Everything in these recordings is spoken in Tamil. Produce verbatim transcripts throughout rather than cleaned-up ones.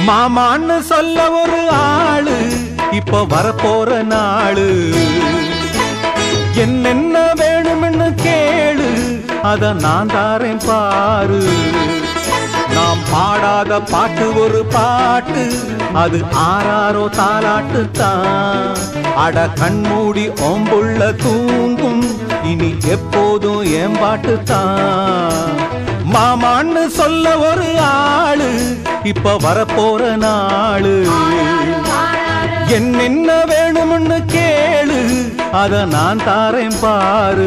மாமான்னு சொல்ல ஒரு ஆளு இப்ப வரப்போற நாளு. என்னென்ன வேணும்னு கேளு, அத நான் தாரேன் பாரு. நாம் பாடாத பாட்டு ஒரு பாட்டு, அது ஆறாரோ தாலாட்டு தான். அட கண்மூடி ஓம்புள்ள தூங்கும், இனி எப்போதும் ஏம்பாட்டு தான். மாமான்னு சொல்ல ஒரு ஆளு இப்ப வரப்போற நாளு. என்னென்ன வேணும்னு கேளு, அத நான் தாரேன் பாரு.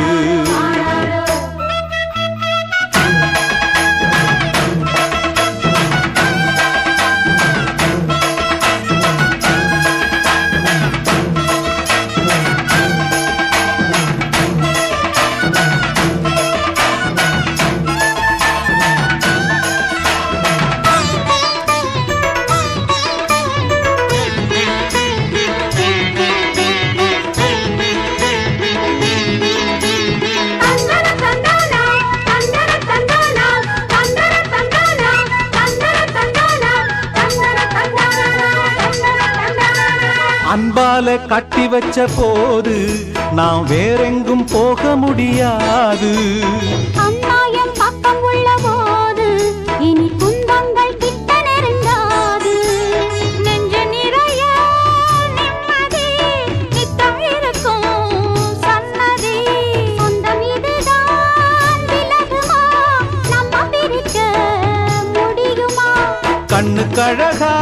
அன்பால கட்டி வச்ச போது நான் வேறெங்கும் போக முடியாது. அம்மாயம் பக்கம் உள்ள போது இனி துன்பங்கள் கிட்ட நெருங்காது. நெஞ்ச நிறைய நிம்மதி நித்தம் இருக்கும் சன்னதி. சொந்தம் இதுதான் விலகுமா, நம்ம பிரிக்க முடியுமா? கண்ணு கழகா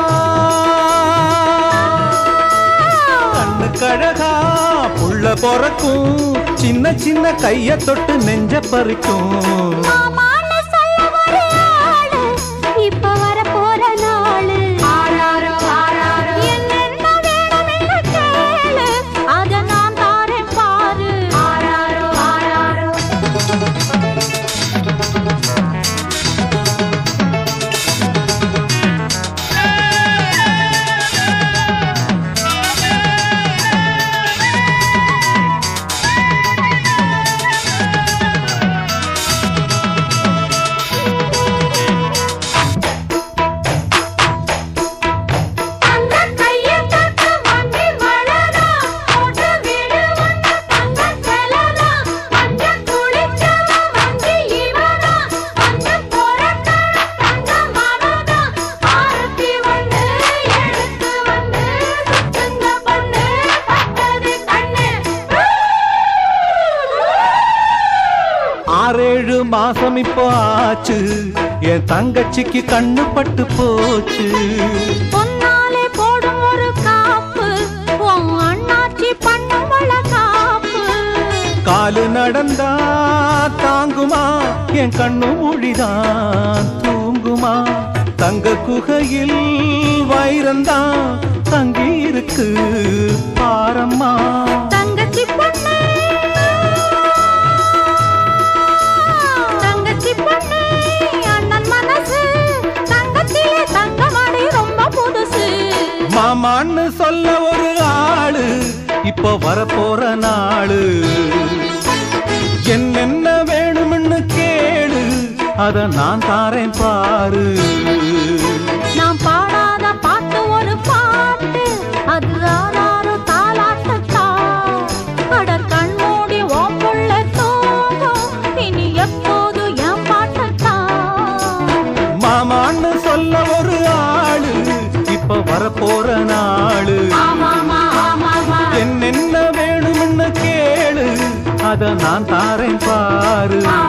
கழகா புள்ள பொறக்கும், சின்ன சின்ன கைய தொட்டு நெஞ்ச பறிக்கும். மாமான்னு சொல்ல ஒரு ஆளு இப்ப வரப்போற நாளு. என்னென்ன வேணும்னு கேளு, அத நான் தாரேன் பாரு. ஆறேழு மாசம் இப்போ ஆச்சு, என் தங்கச்சிக்கு கண்ணு பட்டு போச்சு. பொன்னாலே போடும் ஒரு காப்பு, உன் அண்ணாச்சி பண்ணும் காப்பு. காலு நடந்தா தாங்குமா, என் கண்ணு மொழிதான் தூங்குமா. தங்க குகையில் வைரந்தான் தங்கி இருக்கு பாரம்மா. தங்கச்சி பொண்ணு தங்கச்சி பொண்ணு அண்ணன் மனசு, தங்கத்திலே தங்கமடி ரொம்ப புதுசு. மாமான்னு சொல்ல ஒரு ஆளு இப்ப வரப்போற நாளு. என்னென்ன வேணும்னு கேளு, அத நான் தாரேன் பாரு. நான் பாடாத பாட்டு ஒரு பாட்டு, அது ஆறாரோ தாலாட்டத்தா. அட கண்மூடி ஓம்புள்ள தூங்கும், இனி எப்போது என் பாட்டத்தா. மாமான்னு சொல்ல ஒரு ஆளு இப்ப வரப்போற நாளு. என்னென்ன வேணும்னு கேளு, அத நான் தாரேன் பாரு.